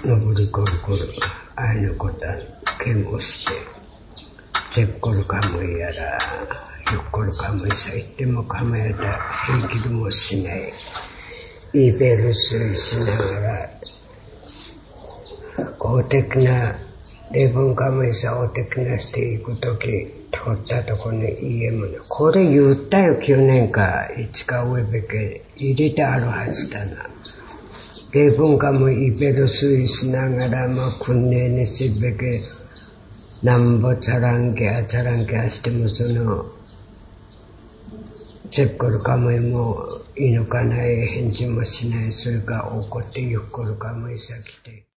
登りこるこる、あいのことは剣をして、チェッコルカムイやら、ヨッコルカムイさ言っても構えた平気でもしない。イーベルスイしながら、大的な、レブンカムイさ大的なしていくとき、通ったとこに家もね、これ言ったよ、9年か、5日上べけ、入れてあるはずだな。レブンカムイベルスイしながらも、訓練にすべけ、なんぼチャランケアしてもその、チェッコルカムイもいいのかない、返事もしない、それから怒ってヨッコルカムイさ来て、